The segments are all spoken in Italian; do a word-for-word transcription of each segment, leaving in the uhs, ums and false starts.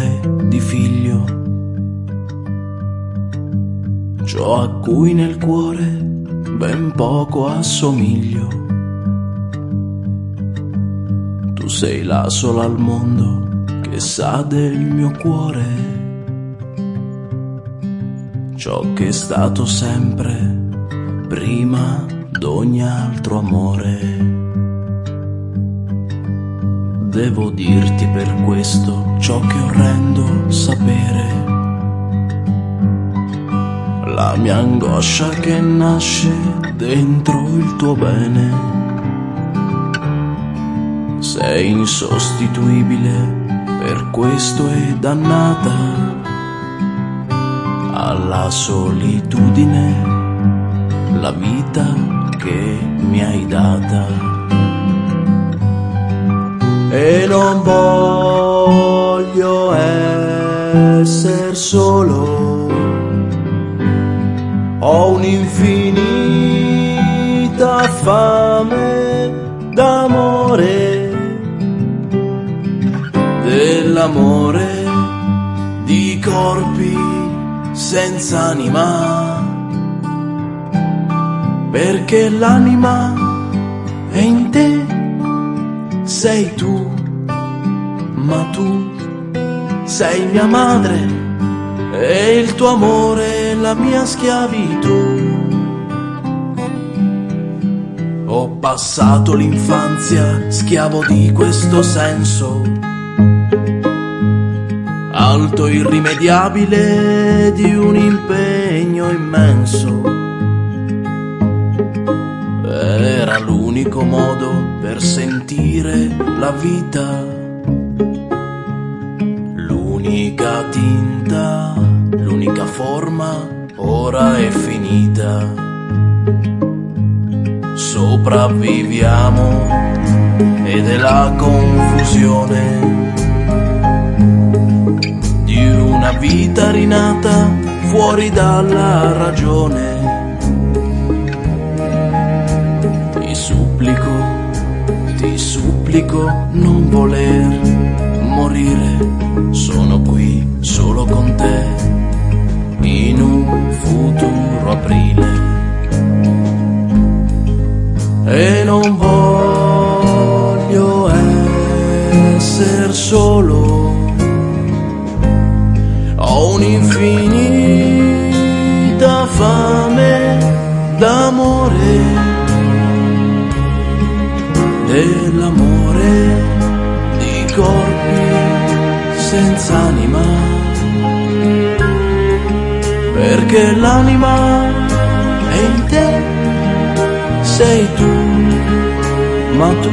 amore di figlio, ciò a cui nel cuore ben poco assomiglio. Tu sei la sola al mondo che sa del mio cuore, ciò che è stato sempre prima d'ogni altro amore. Devo dirti per questo ciò che orrendo sapere, la mia angoscia che nasce dentro il tuo bene. Sei insostituibile, per questo è dannata alla solitudine la vita che mi hai data. E non voglio essere solo, ho un'infinita fame d'amore, dell'amore di corpi senza anima, perché l'anima è in te. Sei tu, ma tu sei mia madre e il tuo amore è la mia schiavitù. Ho passato l'infanzia schiavo di questo senso alto irrimediabile di un impegno immenso. Era l'unico modo per sentire la vita, l'unica tinta, l'unica forma, ora è finita. Sopravviviamo ed è la confusione di una vita rinata fuori dalla ragione. Ti supplico non voler morire, sono qui solo con te in un futuro aprile. E non voglio essere solo, ho un'infinita fame d'amore, dell'amore di corpi senza anima, perché l'anima è in te. Sei tu, ma tu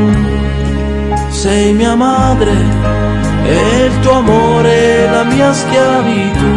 sei mia madre e il tuo amore è la mia schiavitù.